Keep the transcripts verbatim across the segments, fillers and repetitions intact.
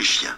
chiens?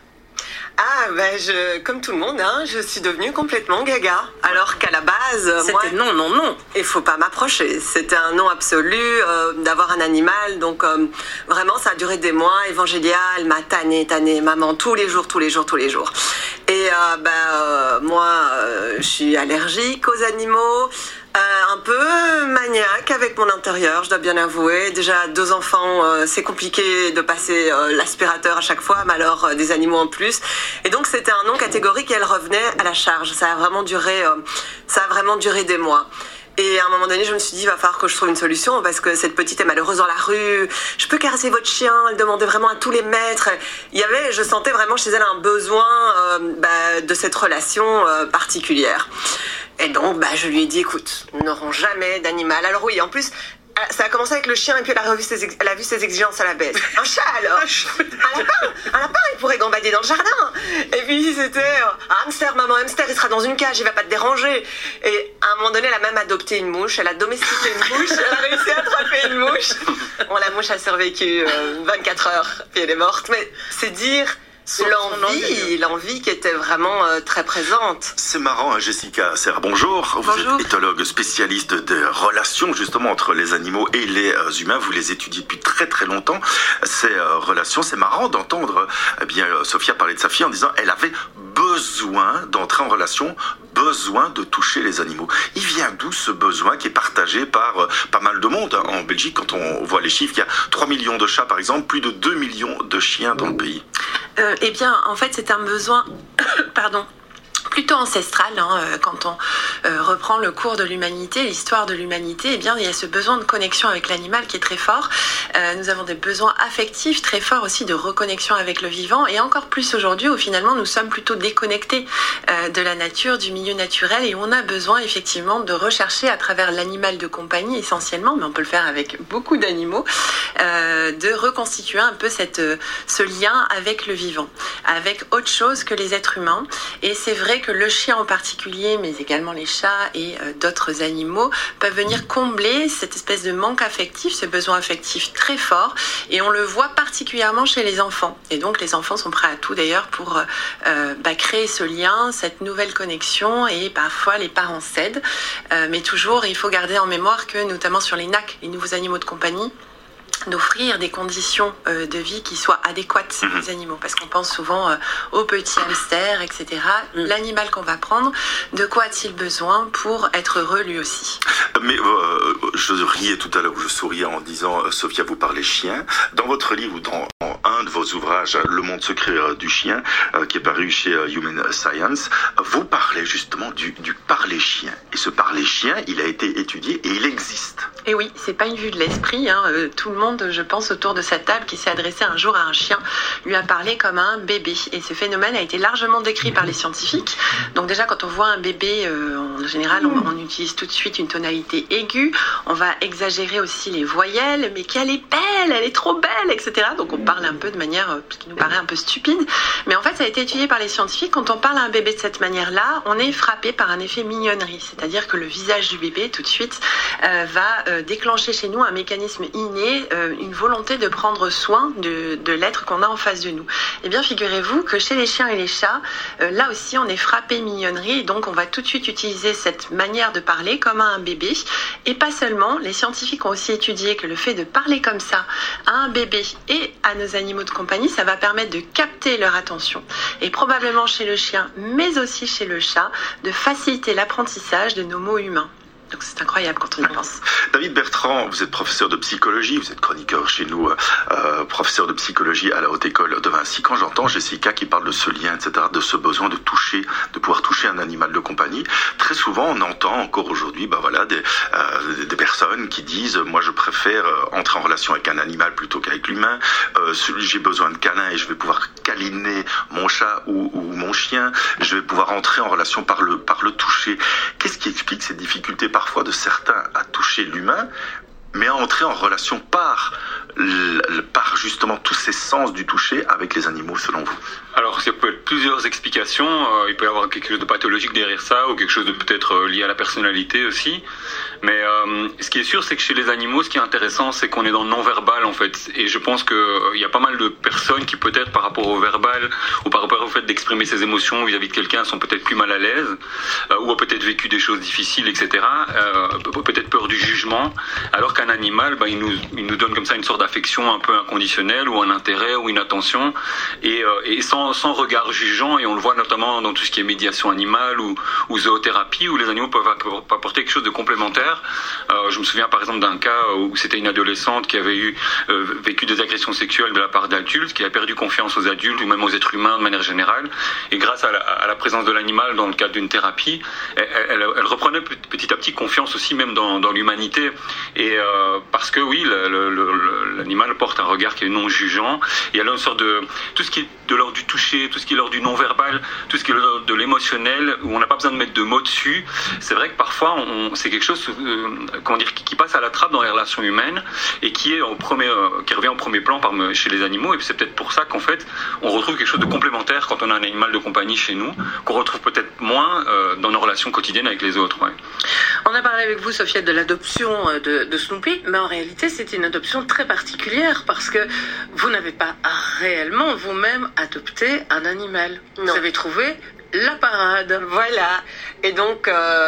Ah, ben je, comme tout le monde, hein, je suis devenue complètement gaga. Alors qu'à la base, C'était moi, non, non, non. il faut pas m'approcher. C'était un non absolu euh, d'avoir un animal. Donc euh, vraiment, ça a duré des mois. Evangélia, elle m'a tanné, tanné, maman, tous les jours, tous les jours, tous les jours. Et euh, ben euh, moi, euh, je suis allergique aux animaux. Euh, un peu maniaque avec mon intérieur, je dois bien avouer. Déjà, deux enfants, euh, c'est compliqué de passer euh, l'aspirateur à chaque fois, mais alors euh, des animaux en plus. Et donc, c'était un non catégorique et elle revenait à la charge. Ça a vraiment duré, euh, ça a vraiment duré des mois. Et à un moment donné, je me suis dit, il va falloir que je trouve une solution parce que cette petite est malheureuse dans la rue. Je peux caresser votre chien? Elle demandait vraiment à tous les maîtres. Il y avait, je sentais vraiment chez elle un besoin euh, bah, de cette relation euh, particulière. Et donc, bah, je lui ai dit, écoute, nous n'aurons jamais d'animal. Alors oui, en plus, ça a commencé avec le chien et puis elle a, revu ses ex- elle a vu ses exigences à la baisse. Un chat alors? Un lapin? Un lapin, il pourrait gambader dans le jardin. Et puis c'était un hamster, maman hamster, il sera dans une cage, il va pas te déranger. Et à un moment donné, elle a même adopté une mouche, elle a domestiqué une mouche, elle a réussi à attraper une mouche. Bon, la mouche a survécu euh, vingt-quatre heures, puis elle est morte. Mais c'est dire... L'envie, l'envie qui était vraiment euh, très présente. C'est marrant, hein, Jessica Serre, bonjour. Vous Bonjour. êtes éthologue spécialiste des relations justement entre les animaux et les euh, humains. Vous les étudiez depuis très très longtemps, ces euh, relations. C'est marrant d'entendre eh bien, euh, Sophia parler de sa fille en disant elle avait besoin d'entrer en relation, besoin de toucher les animaux. Il vient d'où ce besoin qui est partagé par euh, pas mal de monde, hein. En Belgique, quand on voit les chiffres, il y a trois millions de chats par exemple, plus de deux millions de chiens dans le pays. Euh, eh bien, en fait, c'est un besoin, pardon, plutôt ancestral. Hein, quand on euh, reprend le cours de l'humanité, l'histoire de l'humanité, eh bien, il y a ce besoin de connexion avec l'animal qui est très fort. Euh, nous avons des besoins affectifs très forts aussi de reconnexion avec le vivant, et encore plus aujourd'hui où finalement nous sommes plutôt déconnectés euh, de la nature, du milieu naturel, et on a besoin effectivement de rechercher à travers l'animal de compagnie essentiellement, mais on peut le faire avec beaucoup d'animaux, euh, de reconstituer un peu cette, ce lien avec le vivant, avec autre chose que les êtres humains. Et c'est vrai que le chien en particulier, mais également les chats et euh, d'autres animaux, peuvent venir combler cette espèce de manque affectif, ce besoin affectif très fort, et on le voit particulièrement chez les enfants. Et donc les enfants sont prêts à tout d'ailleurs pour euh, bah, créer ce lien, cette nouvelle connexion, et parfois les parents cèdent. Euh, mais toujours, il faut garder en mémoire que, notamment sur les N A C, les nouveaux animaux de compagnie, d'offrir des conditions euh, de vie qui soient adéquates aux mmh. animaux, parce qu'on pense souvent euh, aux petits hamsters, et cetera. Mmh. L'animal qu'on va prendre, de quoi a-t-il besoin pour être heureux lui aussi? Mais euh, je riais tout à l'heure, je souriais en disant euh, Sophia, vous parlez chien. Dans votre livre ou dans un de vos ouvrages, Le monde secret euh, du chien, euh, qui est paru chez euh, Human Science, vous parlez justement du, du parler chien. Et ce parler chien, il a été étudié et il existe. Et oui, c'est pas une vue de l'esprit, hein. euh, tout le monde, je pense, autour de cette table qui s'est adressé un jour à un chien, lui a parlé comme à un bébé. Et ce phénomène a été largement décrit par les scientifiques. Donc déjà, quand on voit un bébé, euh, en général, on, on utilise tout de suite une tonalité aiguë. On va exagérer aussi les voyelles, mais qu'elle est belle, elle est trop belle, et cetera. Donc on parle un peu de manière euh, qui nous paraît un peu stupide. Mais en fait, ça a été étudié par les scientifiques. Quand on parle à un bébé de cette manière-là, on est frappé par un effet mignonnerie. C'est-à-dire que le visage du bébé, tout de suite, euh, va euh, déclencher chez nous un mécanisme inné, euh, une volonté de prendre soin de, de l'être qu'on a en face de nous. Eh bien, figurez-vous que chez les chiens et les chats, euh, là aussi, on est frappé mignonnerie, et donc on va tout de suite utiliser cette manière de parler comme à un bébé. Et pas seulement, les scientifiques ont aussi étudié que le fait de parler comme ça à un bébé et à nos animaux de compagnie, ça va permettre de capter leur attention. Et probablement chez le chien, mais aussi chez le chat, de faciliter l'apprentissage de nos mots humains. Donc c'est incroyable quand on y pense. David Bertrand, vous êtes professeur de psychologie, vous êtes chroniqueur chez nous, euh, professeur de psychologie à la Haute École de Vinci. Quand j'entends Jessica qui parle de ce lien, et cetera, de ce besoin de toucher, de pouvoir toucher un animal de compagnie, très souvent on entend encore aujourd'hui, bah voilà, des, euh, des personnes qui disent, moi je préfère entrer en relation avec un animal plutôt qu'avec l'humain. Euh, j'ai besoin de câlins et je vais pouvoir câliner mon chat ou, ou mon chien. Je vais pouvoir entrer en relation par le par le toucher. Qu'est-ce qui explique ces difficultés parfois de certains à toucher l'humain, mais à entrer en relation par, par justement tous ces sens du toucher avec les animaux, selon vous? Alors, Alors, il peut y avoir plusieurs explications. Euh, il peut y avoir quelque chose de pathologique derrière ça, ou quelque chose de peut-être euh, lié à la personnalité aussi. Mais euh, ce qui est sûr, c'est que chez les animaux, ce qui est intéressant, c'est qu'on est dans le non-verbal, en fait. Et je pense qu'il euh, y a pas mal de personnes qui, peut-être par rapport au verbal, ou par rapport au fait d'exprimer ses émotions vis-à-vis de quelqu'un, sont peut-être plus mal à l'aise, euh, ou ont peut-être vécu des choses difficiles, et cetera. Euh, peut-être peur du jugement. Alors qu'un animal, bah, il, nous, il nous donne comme ça une sorte d'affection un peu inconditionnelle, ou un intérêt, ou une attention, et, euh, et sans, sans regard jugeant. Et on le voit notamment dans tout ce qui est médiation animale, ou, ou zoothérapie, où les animaux peuvent apporter quelque chose de complémentaire. Euh, je me souviens par exemple d'un cas où c'était une adolescente qui avait eu euh, vécu des agressions sexuelles de la part d'adultes, qui a perdu confiance aux adultes ou même aux êtres humains de manière générale. Et grâce à la, à la présence de l'animal dans le cadre d'une thérapie, elle, elle, elle reprenait petit à petit confiance aussi même dans, dans l'humanité. Et euh, parce que oui, le, le, le, l'animal porte un regard qui est non jugeant. Il y a là une sorte de tout ce qui est de l'ordre du toucher, tout ce qui est de l'ordre du non-verbal, tout ce qui est de l'ordre de l'émotionnel, où on n'a pas besoin de mettre de mots dessus. C'est vrai que parfois, on, c'est quelque chose Euh, comment dire, qui, qui passe à la trappe dans les relations humaines et qui est au premier, euh, qui revient au premier plan par, chez les animaux. Et c'est peut-être pour ça qu'en fait, on retrouve quelque chose de complémentaire quand on a un animal de compagnie chez nous, qu'on retrouve peut-être moins euh, dans nos relations quotidiennes avec les autres. Ouais. On a parlé avec vous, Sophia, de l'adoption de, de Snoopy, mais en réalité, c'est une adoption très particulière parce que vous n'avez pas réellement vous-même adopté un animal. Non. Vous avez trouvé la parade. Voilà. Et donc... Euh